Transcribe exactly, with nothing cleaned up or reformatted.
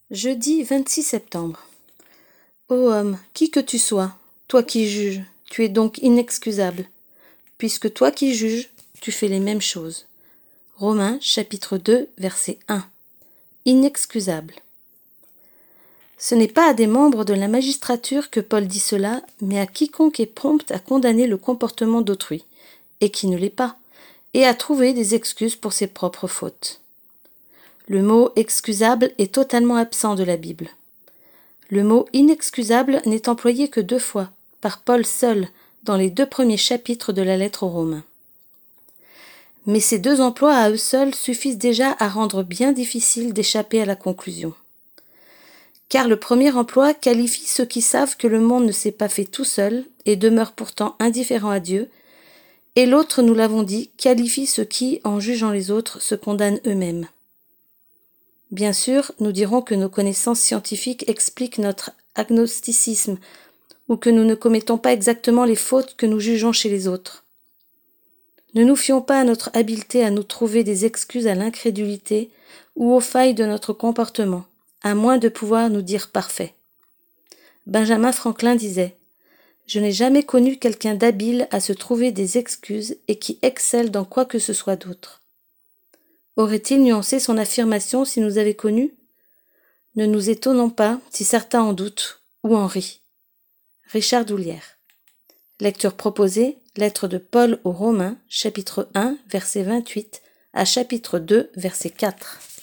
Jeudi vingt-six septembre. Ô homme, qui que tu sois, toi qui juges, tu es donc inexcusable, puisque toi qui juges, tu fais les mêmes choses. Romains chapitre deux, verset un. Inexcusable. Ce n'est pas à des membres de la magistrature que Paul dit cela, mais à quiconque est prompt à condamner le comportement d'autrui, et qui ne l'est pas, et à trouver des excuses pour ses propres fautes. Le mot « excusable » est totalement absent de la Bible. Le mot « inexcusable » n'est employé que deux fois, par Paul seul, dans les deux premiers chapitres de la lettre aux Romains. Mais ces deux emplois à eux seuls suffisent déjà à rendre bien difficile d'échapper à la conclusion. Car le premier emploi qualifie ceux qui savent que le monde ne s'est pas fait tout seul et demeurent pourtant indifférents à Dieu, et l'autre, nous l'avons dit, qualifie ceux qui, en jugeant les autres, se condamnent eux-mêmes. Bien sûr, nous dirons que nos connaissances scientifiques expliquent notre agnosticisme ou que nous ne commettons pas exactement les fautes que nous jugeons chez les autres. Ne nous fions pas à notre habileté à nous trouver des excuses à l'incrédulité ou aux failles de notre comportement, à moins de pouvoir nous dire parfaits. Benjamin Franklin disait « Je n'ai jamais connu quelqu'un d'habile à se trouver des excuses et qui excelle dans quoi que ce soit d'autre. » Aurait-il nuancé son affirmation si nous avait connus ? Ne nous étonnons pas si certains en doutent ou en rient. Richard Doulière. Lecture proposée, lettre de Paul aux Romains, chapitre un, verset vingt-huit, à chapitre deux, verset quatre.